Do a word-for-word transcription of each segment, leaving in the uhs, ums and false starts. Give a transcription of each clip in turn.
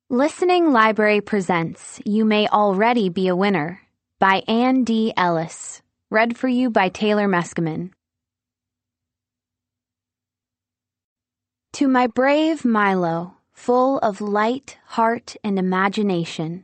Listening Library presents You May Already Be a Winner by Ann D. Ellis. Read for you by Taylor Meskimen. To my brave Milo, full of light, heart, and imagination.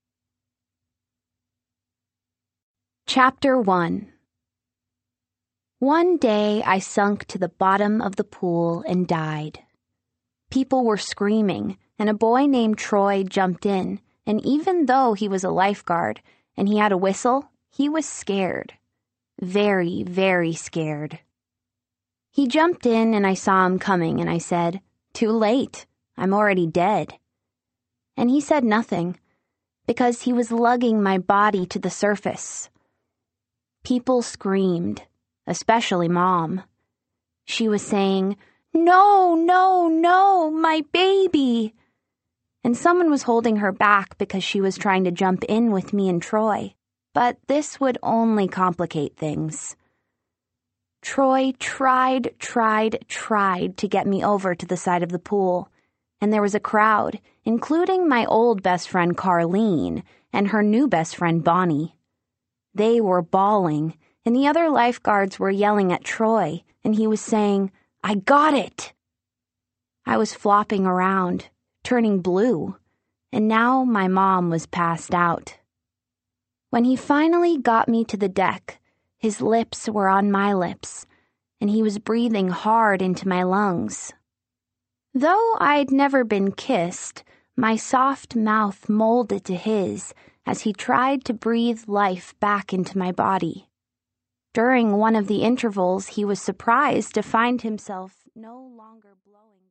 Chapter one. One day I sunk to the bottom of the pool and died. People were screaming, and a boy named Troy jumped in, and even though he was a lifeguard and he had a whistle, he was scared. Very, very scared. He jumped in and I saw him coming and I said, "Too late. I'm already dead." And he said nothing, because he was lugging my body to the surface. People screamed, especially Mom. She was saying, "No, no, no, my baby." And someone was holding her back because she was trying to jump in with me and Troy. But this would only complicate things. Troy tried, tried, tried to get me over to the side of the pool, and there was a crowd, including my old best friend Carlene and her new best friend Bonnie. They were bawling, and the other lifeguards were yelling at Troy, and he was saying, "I got it!" I was flopping around, turning blue, and now my mom was passed out. When he finally got me to the deck, his lips were on my lips, and he was breathing hard into my lungs. Though I'd never been kissed, my soft mouth molded to his as he tried to breathe life back into my body. During one of the intervals, he was surprised to find himself no longer blowing.